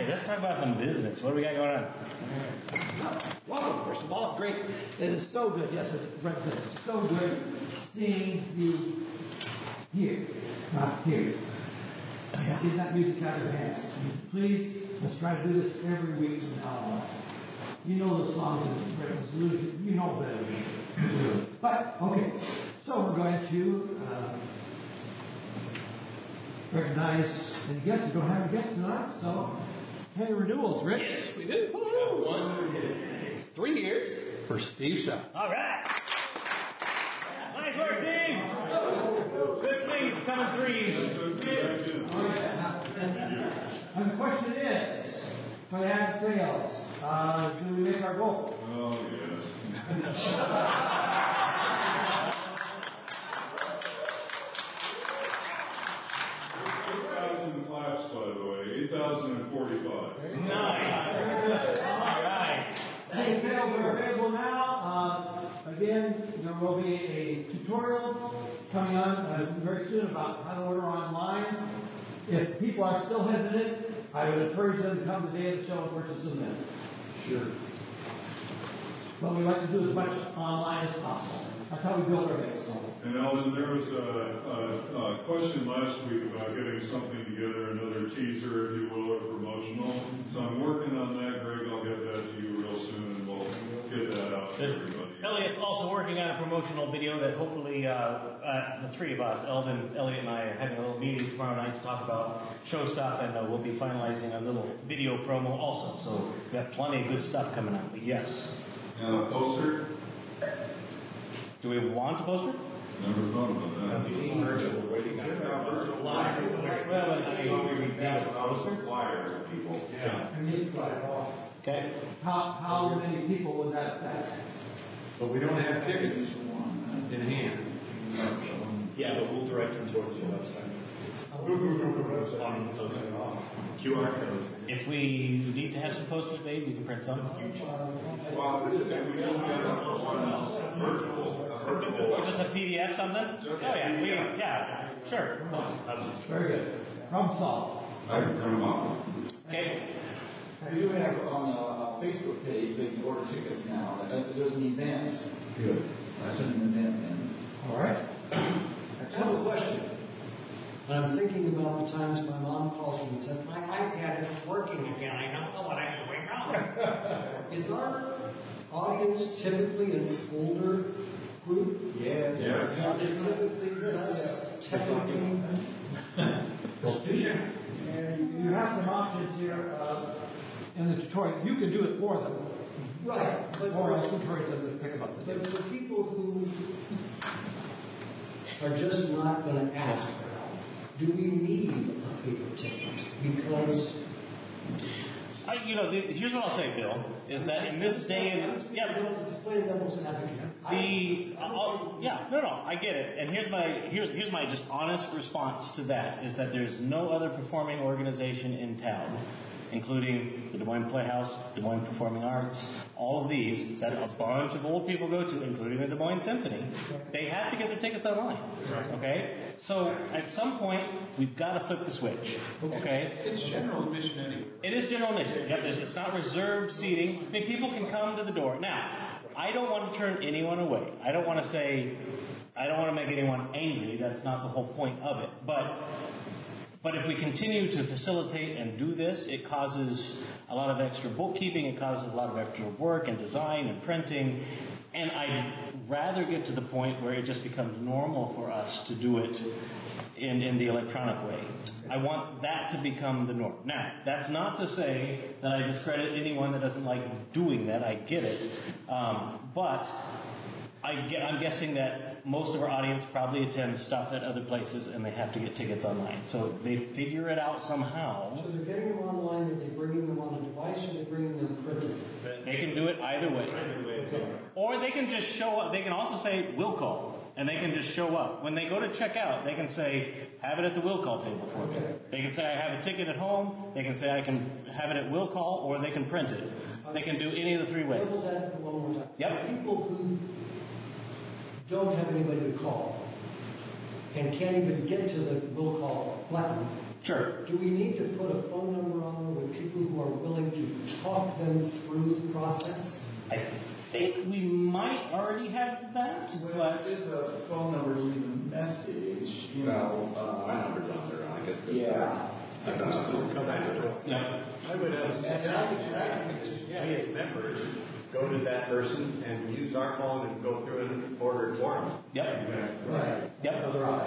right, let's talk about some business. What do we got going on? Welcome, first of all. Great. It is so good. Yes, as Brent said, it's so good seeing you here, not here. Get that music out of your hands. Please, let's try to do this every week from now on. You know the songs that Brent was really, you know better than me. But, okay. So we're going to recognize any guests. We don't have any guests tonight, so hey, renewals, Rich. Yes, we do. One, 3 years for Steve Shaw. All right. Nice work, Steve. Good things come in threes. And the question is, for the ad sales, do we make our goal? Oh, yes. 8,000 class, by the way. 8,045. Nice. All right. Ticket sales are available now. Again, there will be a tutorial coming on very soon about how to order online. If people are still hesitant, I would encourage them to come the day of the show and purchase them then. Sure. But we like to do as much online as possible. That's how we build our base. And Alvin, there was a question last week about getting something together, another teaser, if you will, or promotional. So I'm working on that, Greg. I'll get that to you real soon, and we'll get that out to everybody. Elliot's also working on a promotional video that hopefully the three of us, Elvin, Elliot, and I, are having a little meeting tomorrow night to talk about show stuff, and we'll be finalizing a little video promo also. So we've got plenty of good stuff coming up. But yes. And a poster? Do we want a poster? Never thought about that. Virtual flyer. Well, then we That's a flyer to people. Yeah. And need fly. Okay. How many people would that affect? But we don't have tickets in hand. Yeah, but we'll direct them towards your website. QR codes. If we need to have some posters made, we can print some. Well, we just have virtual. Or just a PDF something? Oh yeah, sure. Very good. Problem solved. I can print them out. Okay. We do have on the Facebook page, they can order tickets now. There's an event. Good. That's an event then. All right. I have a question. I'm thinking about the times my mom calls me and says, my iPad isn't working again. I don't know what I'm doing wrong. Is our audience typically an older group? Yeah. Are they typically less technically proficient? And you have some options here in the tutorial. You can do it for them. Right. Or else encourage them to pick them up. But for people who are just not going to ask for help, do we need a paper ticket? Because here's what I'll say, Bill, is that in this day and to play devil's advocate. I get it. And here's my just honest response to that is that there's no other performing organization in town, including the Des Moines Playhouse, Des Moines Performing Arts, all of these that a bunch of old people go to, including the Des Moines Symphony. They have to get their tickets online. Okay? So at some point, we've got to flip the switch. Okay? It's general admission anyway. It is general admission. Yep, it's not reserved seating. I mean, people can come to the door. Now, I don't want to turn anyone away. I don't want to make anyone angry. That's not the whole point of it. But if we continue to facilitate and do this, it causes a lot of extra bookkeeping, it causes a lot of extra work and design and printing, and I'd rather get to the point where it just becomes normal for us to do it in the electronic way. I want that to become the norm. Now, that's not to say that I discredit anyone that doesn't like doing that. I get it. But I'm guessing that most of our audience probably attends stuff at other places and they have to get tickets online. So they figure it out somehow. So they're getting them online, are they bringing them on a device, or are they bringing them printed? They can do it either way. Okay. Or they can just show up. They can also say, will call. And they can just show up. When they go to check out, they can say, have it at the will call table for me. Okay. They can say, I have a ticket at home. They can say, I can have it at will call, or they can print it. They can do any of the three ways. Double that one more time. Yep. For people who don't have anybody to call and can't even get to the will call button, Sure. do we need to put a phone number on there with people who them through the process? I think we might already have that, Well, but there's a phone number to leave a message, you know. My number's on there, I guess. Yeah. yeah. I would have, we as members go to that person and use our phone and go through and order it for them. Yep. Right. Yep. Right.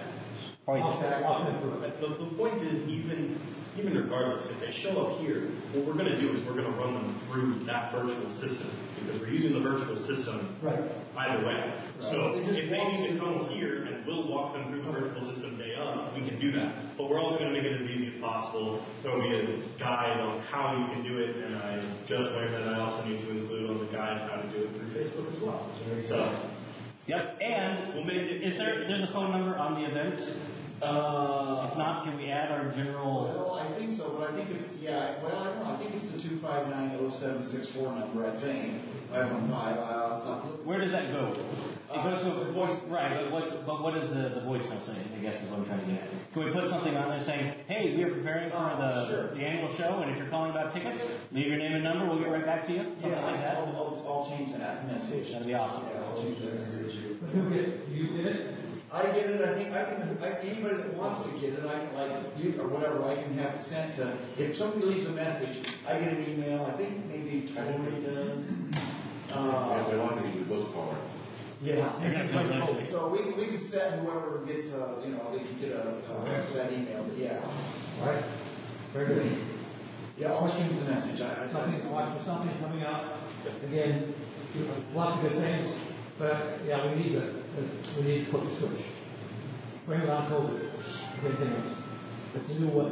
The point is, even regardless, if they show up here, what we're going to do is we're going to run them through that virtual system because we're using the virtual system either way. So if they need to come here and we'll walk them through the virtual system day of, we can do that. But we're also going to make it as easy as possible. There'll be a guide on how you can do it, and I just learned that I also need to include on the guide how to do it through Facebook as well. So. Yep. And we'll make it. there's a phone number on the event? If not, can we add our general? Well, I think so, but I think it's, I don't know, I think it's the 259-0764 number, I think. 515. Where does that go? It goes to a voice, right? But what is the voicemail saying? I guess is what I'm trying to get at. Can we put something on there saying, "Hey, we are preparing for the annual show, and if you're calling about tickets, leave your name and number. We'll get right back to you." Something like that. I'll change that message. That'd be awesome. Yeah, I'll change that message. But who gets it? You get it? I get it. I think anybody that wants to get it, I can you or whatever. I can have it sent to. If somebody leaves a message, I get an email. I think maybe Tori does. As long as you both call it. Yeah. So we can set whoever gets they can get that email. But All right. Very good. Yeah, I'll change the message. Watch for something coming out. Again, lots of good things. But we need to flip the switch. Bring it on COVID. Good things. It's a new way.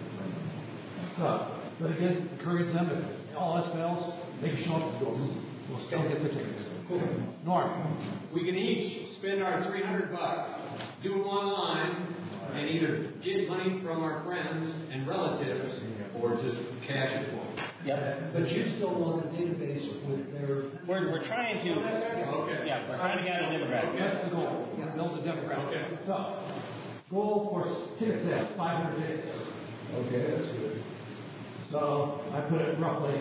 So again, encourage them. If all else fails, they can show up at the door. We'll still get the tickets. Cool. Norm. We can each spend our $300, do them online, and either get money from our friends and relatives, or just cash it for them. Yep. But you still want the database with their... We're trying to. Okay. Yeah, we're trying to get a demographic. That's the goal. Build a demographic. Okay. So, goal for ticket sales, 500 tickets. Okay, that's good. So, I put it roughly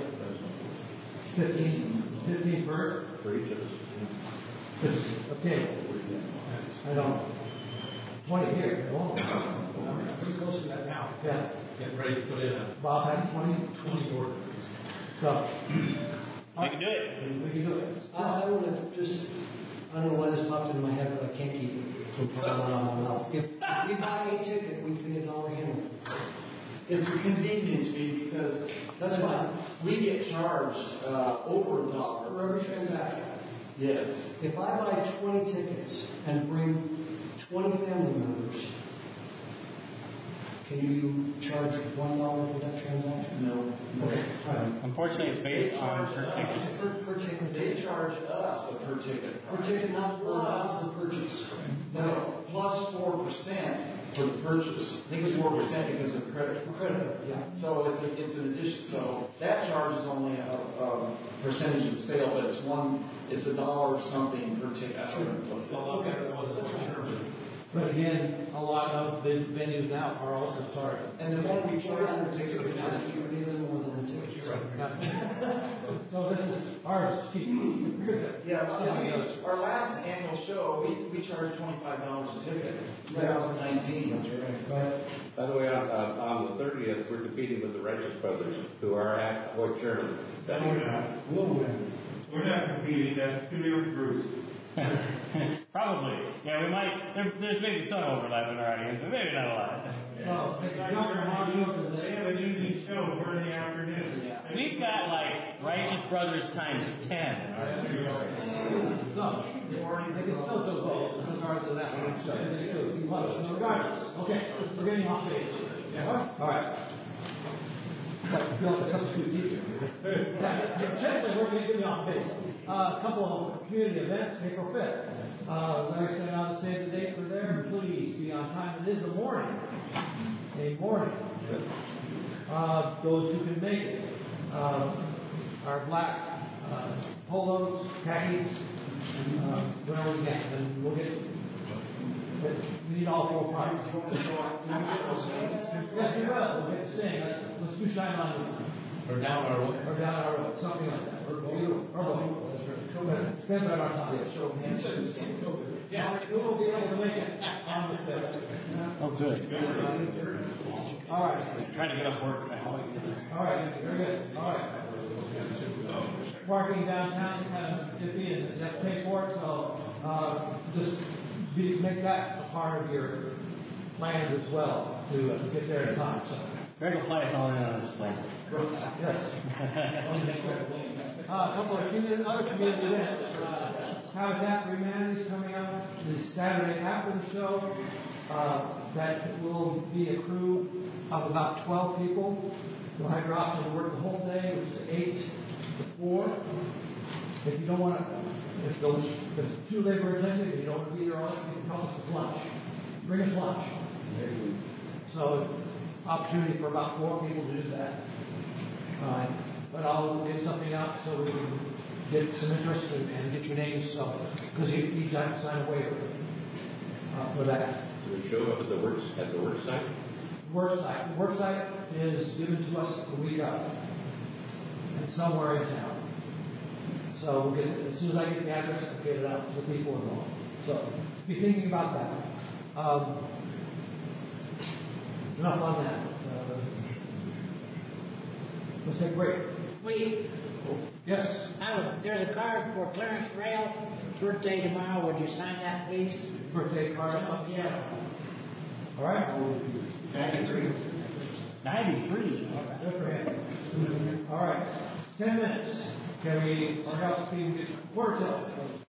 15 per For each of us. It's a table. I don't. 20 here. Pretty close to that now. Yeah. Getting ready to put in a Bob has 20 orders. So, We can do it. we can do it. I want to just, I don't know why this popped into my head, but I can't keep it from coming out of my mouth. If we buy a ticket, we pay $1 handle. It's a convenience fee because That's fine. we get charged over $1 For every transaction. Yes. If I buy 20 tickets and bring 20 family members, can you charge $1 for that transaction? No. Okay. All right. Unfortunately, it's based on per ticket. Per ticket. They charge us a per ticket. Per ticket, not per purchase. No, plus 4% for the purchase. I think it's 4% because of credit. Credit, yeah. So it's an addition. So that charge is only a percentage of the sale, but it's $1 something per ticket. I don't know what's that. Okay. That's fine. But again, a lot of the venues now are also, sorry. And the more we charge for tickets, tickets, we charge you a little more than the tickets. So this is, ours is cheap. Yeah, our last annual show, we charged $25 a ticket, 2019. Right. By the way, on the 30th, we're competing with the Righteous Brothers, who are at Hoyt Sherman. No, we're not. We'll win. We're not competing. That's two different groups. Probably. Yeah, we might. There's maybe some overlap in our audience, but maybe not a lot. So, if you don't want to show to They have an evening show. We're in the afternoon. We've got like Righteous Brothers times 10. So, they can still do both. This is ours and that one. So, they still do both. Regardless. Okay, we're getting off base. Yeah. All right. I feel like a substitute teacher. Yeah, essentially, we're going to get you off base. A couple of community events, April 5th. Larry sent out to save the date for there. Please be on time. It is a morning. A morning. Those who can make it. Our black polos, khakis, whatever we get. And we'll get. We need all 4 parts. Yes, we will. We'll get to sing. Let's do Shine On You. Or down our way. or down our road, something like that. Or both. But depends on our time. Show of hands. Yeah, we will be able to make it on the 5th. Oh, good. All right. Trying to get us work now. All right, very good. All right. Parking downtown is kind of iffy, and you have to pay for it, so just make that a part of your plans as well to get there in time. So. Greg will fly us all in on this plan. Yes. A couple of other community events. Habitat for Humanity is coming up this Saturday after the show. That will be a crew of about 12 people. You'll have your option to work the whole day, which is 8 to 4. If you don't want to, if it's too labor intensive and you don't want to be there all this, you can help us with lunch. Bring us lunch. So, opportunity for about 4 people to do that. But I'll get something out so we can get some interest and get your names. So, because you each have to sign a waiver for that. Do we show up at the work site? Work site. The work site is given to us the week of, and somewhere in town. So we'll get as soon as I get the address, I'll get it out to the people involved. So be thinking about that. Enough on that. Let's take a break. Wait, Yes. there's a card for Clarence Rail, birthday tomorrow. Would you sign that, please? Birthday card. Yeah. All right. 93. Good for him. All right. 10 minutes. Can we, our house team get quarter till?